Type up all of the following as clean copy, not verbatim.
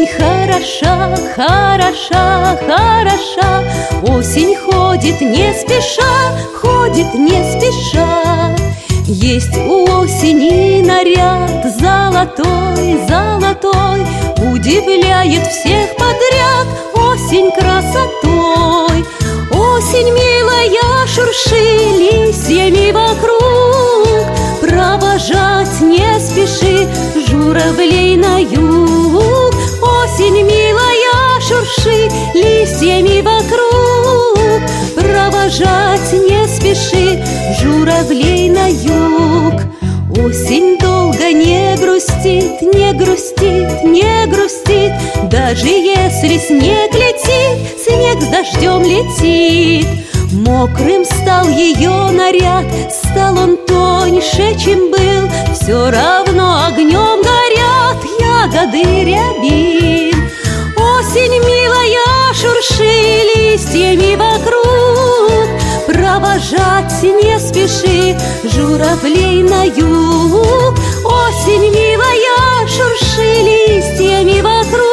Осень хороша, хороша, хороша. Осень ходит не спеша, ходит не спеша. Есть у осени наряд золотой, золотой, удивляет всех подряд осень красотой. Осень милая, шурши листьями вокруг, провожать не спеши журавлей на юг. Осень милая, шурши листьями вокруг, провожать не спеши журавлей на юг. Осень долго не грустит, не грустит, не грустит, даже если снег летит, снег с дождем летит. Мокрым стал ее наряд, стал он тоньше, чем был, все равно огнем горят ягоды рябин. Осень милая, шурши листьями вокруг, провожать не спеши журавлей на юг. Осень милая, шурши листьями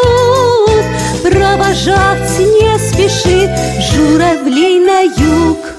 вокруг, провожать не спеши журавлей на юг.